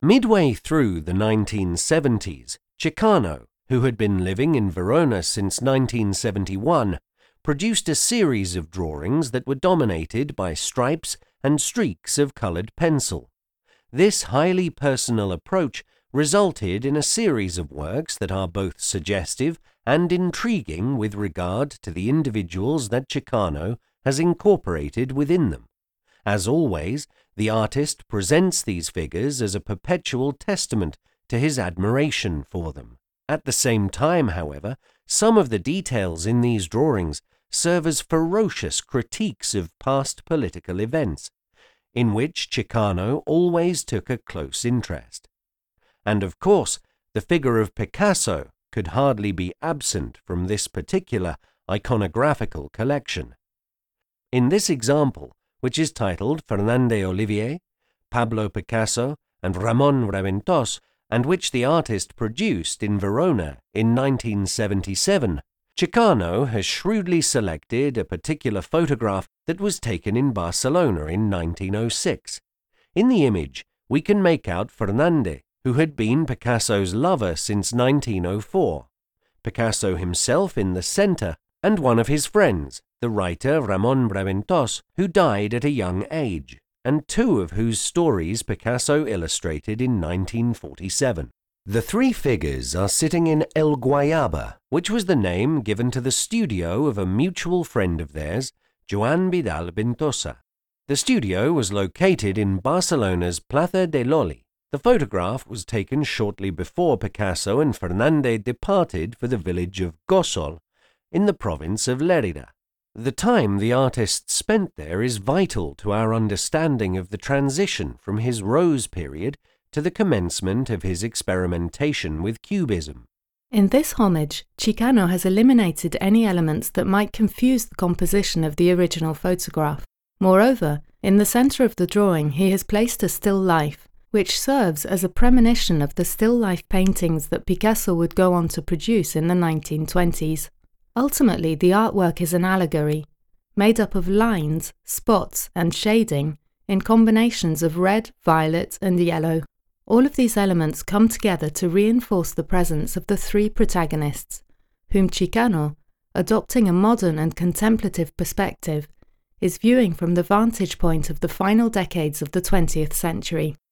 Midway through the 1970s, Chicano, who had been living in Verona since 1971, produced a series of drawings that were dominated by stripes and streaks of coloured pencil. This highly personal approach resulted in a series of works that are both suggestive and intriguing with regard to the individuals that Chicano has incorporated within them. As always, the artist presents these figures as a perpetual testament to his admiration for them. At the same time, however, some of the details in these drawings serve as ferocious critiques of past political events, in which Chicano always took a close interest. And of course, the figure of Picasso could hardly be absent from this particular iconographical collection. In this example, which is titled Fernande Olivier, Pablo Picasso, and Ramon Raventós, and which the artist produced in Verona in 1977, Chicano has shrewdly selected a particular photograph that was taken in Barcelona in 1906. In the image, we can make out Fernande, who had been Picasso's lover since 1904, Picasso himself in the centre, and one of his friends, the writer Ramon Raventós, who died at a young age, and two of whose stories Picasso illustrated in 1947. The three figures are sitting in El Guayaba, which was the name given to the studio of a mutual friend of theirs, Joan Vidal Ventosa. The studio was located in Barcelona's Plaza de Loli. The photograph was taken shortly before Picasso and Fernande departed for the village of Gósol, in the province of Lérida. The time the artist spent there is vital to our understanding of the transition from his Rose period to the commencement of his experimentation with Cubism. In this homage, Chicano has eliminated any elements that might confuse the composition of the original photograph. Moreover, in the centre of the drawing he has placed a still life, which serves as a premonition of the still life paintings that Picasso would go on to produce in the 1920s. Ultimately, the artwork is an allegory, made up of lines, spots, and shading in combinations of red, violet, and yellow. All of these elements come together to reinforce the presence of the three protagonists, whom Chicano, adopting a modern and contemplative perspective, is viewing from the vantage point of the final decades of the 20th century.